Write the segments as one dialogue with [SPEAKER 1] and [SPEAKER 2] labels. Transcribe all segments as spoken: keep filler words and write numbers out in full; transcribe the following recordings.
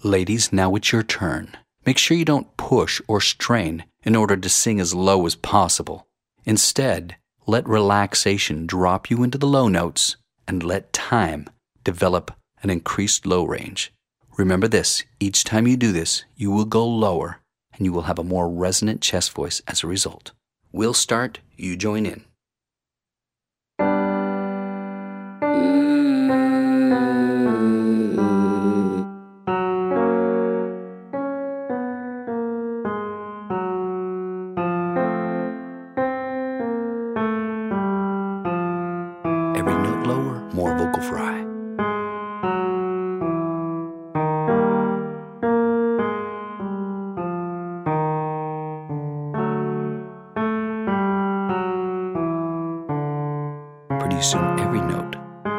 [SPEAKER 1] Ladies, now it's your turn. Make sure you don't push or strain in order to sing as low as possible. Instead, let relaxation drop you into the low notes and let time develop an increased low range. Remember this, each time you do this, you will go lower and you will have a more resonant chest voice as a result. We'll start, you join in. Every note lower, more vocal fry. Pretty soon, every note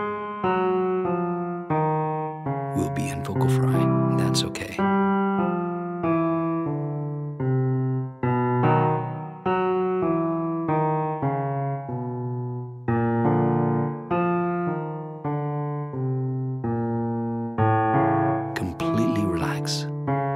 [SPEAKER 1] will be in vocal fry, and that's okay. Completely relax.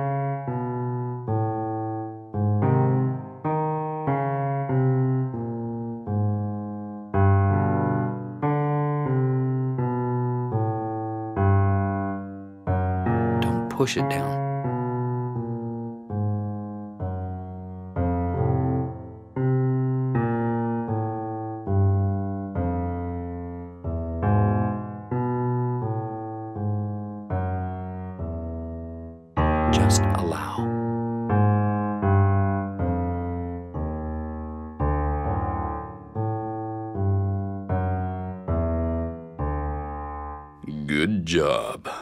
[SPEAKER 1] Don't push it down. Just allow. Good job.